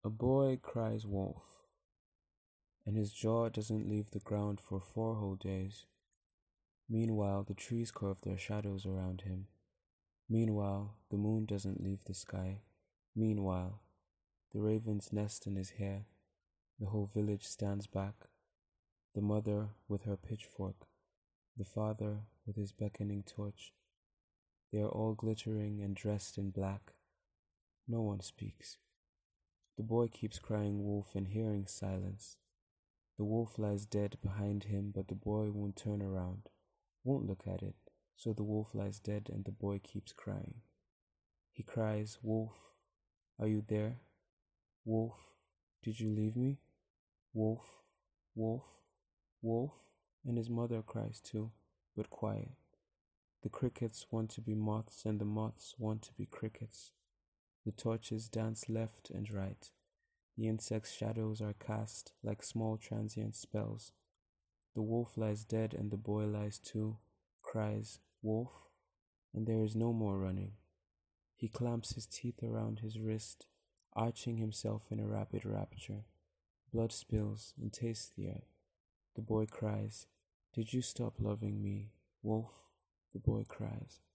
A boy cries wolf, and his jaw doesn't leave the ground for 4 whole days. Meanwhile, the trees curve their shadows around him. Meanwhile, the moon doesn't leave the sky. Meanwhile, the ravens nest in his hair. The whole village stands back. The mother with her pitchfork, the father with his beckoning torch. They are all glittering and dressed in black. No one speaks. The boy keeps crying wolf and hearing silence. The wolf lies dead behind him, but the boy won't turn around, won't look at it, so the wolf lies dead and the boy keeps crying. He cries, "Wolf, are you there? Wolf, did you leave me? Wolf, wolf, wolf," and his mother cries too, but quiet. The crickets want to be moths and the moths want to be crickets. The torches dance left and right. The insects' shadows are cast like small transient spells. The wolf lies dead and the boy lies too, cries, "Wolf," and there is no more running. He clamps his teeth around his wrist, arching himself in a rapid rapture. Blood spills and tastes the earth. The boy cries, "Did you stop loving me, wolf?" The boy cries.